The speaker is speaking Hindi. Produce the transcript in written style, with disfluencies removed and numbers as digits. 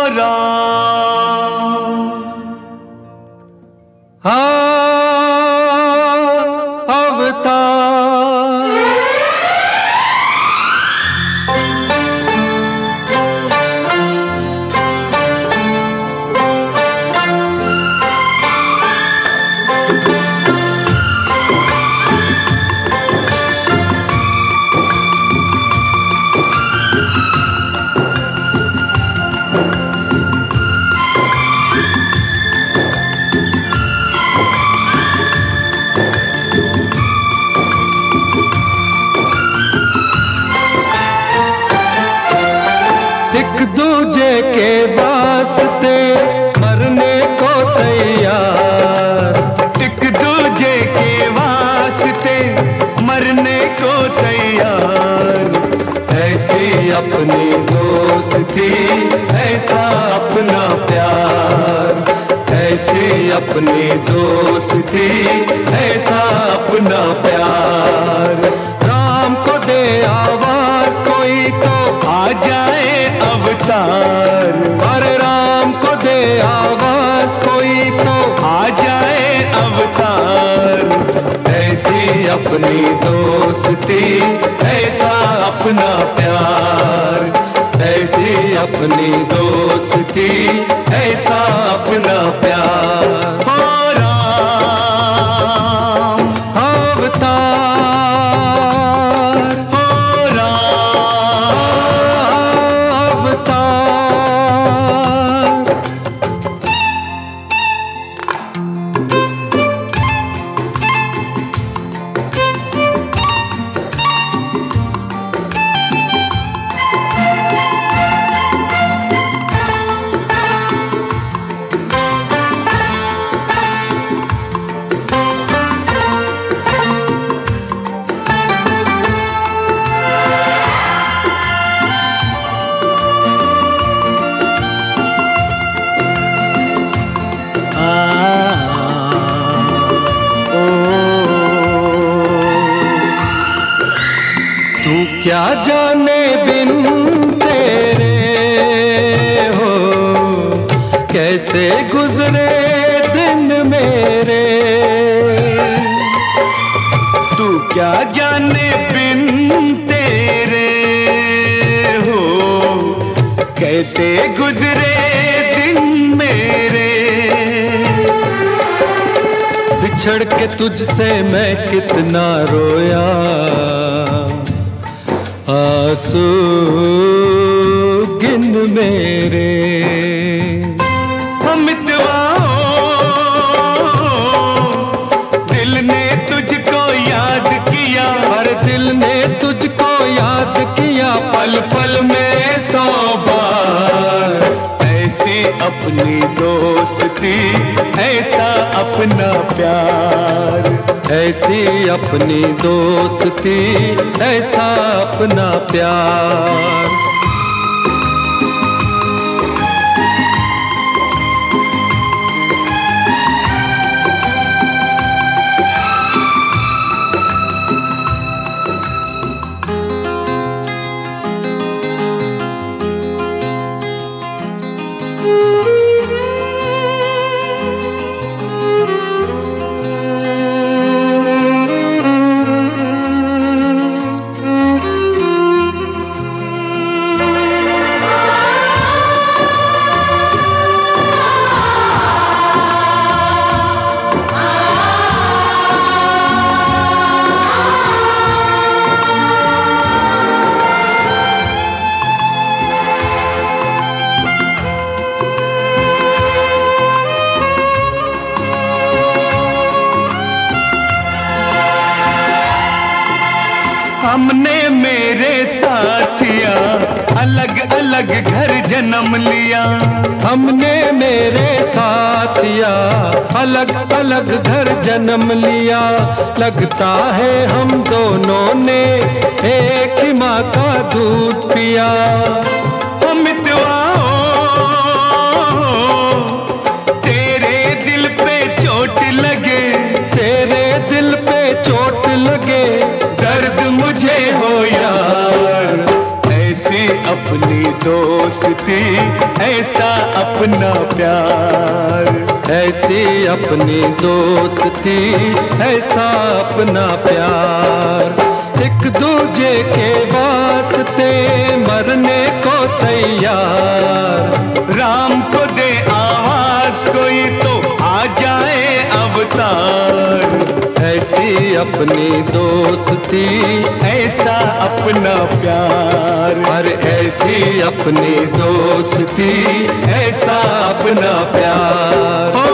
राम। अवतार। एक दूजे के वास्ते मरने को तैयार। एक दूजे के वास्ते मरने को तैयार। ऐसी अपनी दोस्ती, ऐसा अपना प्यार। ऐसी अपनी दोस्ती, ऐसा अपना प्यार। राम को दे आवाज कोई तो आ जाए अवतार। अरे राम को दे आवाज कोई तो आ जाए अवतार। ऐसी अपनी दोस्ती, ऐसा अपना प्यार। ऐसी अपनी दोस्ती, ऐसा अपना प्यार। हो राम अवतार। हो राम अवतार। तू क्या जाने बिन तेरे हो कैसे गुजरे दिन मेरे। तू क्या जाने बिन तेरे हो कैसे गुजरे दिन मेरे। बिछड़ के तुझसे मैं कितना रोया, आंसू गिन मेरे। दिल ने तुझको याद किया। हर दिल ने तुझको याद किया, पल पल में 100 बार। ऐसी अपनी दोस्ती, ऐसा अपना प्यार। ऐसी अपनी दोस्ती, ऐसा अपना प्यार। हमने मेरे साथिया अलग अलग घर जन्म लिया। हमने मेरे साथिया अलग अलग घर जन्म लिया। लगता है हम दोनों ने एक ही माँ का दूध पिया। तेरे दिल पे चोट लगे, तेरे दिल पे चोट लगे, दर्द मुझे हो यार। ऐसी अपनी अपनी दोस्ती, ऐसा अपना प्यार। ऐसी अपनी दोस्ती, ऐसा अपना प्यार। एक दूजे के वास्ते मरने को तैयार। राम को दे आवाज कोई तो आ जाए अवतार। ऐसी अपनी दोस्ती, ऐसा अपना प्यार। अरे ऐसी अपनी दोस्ती, ऐसा अपना प्यार।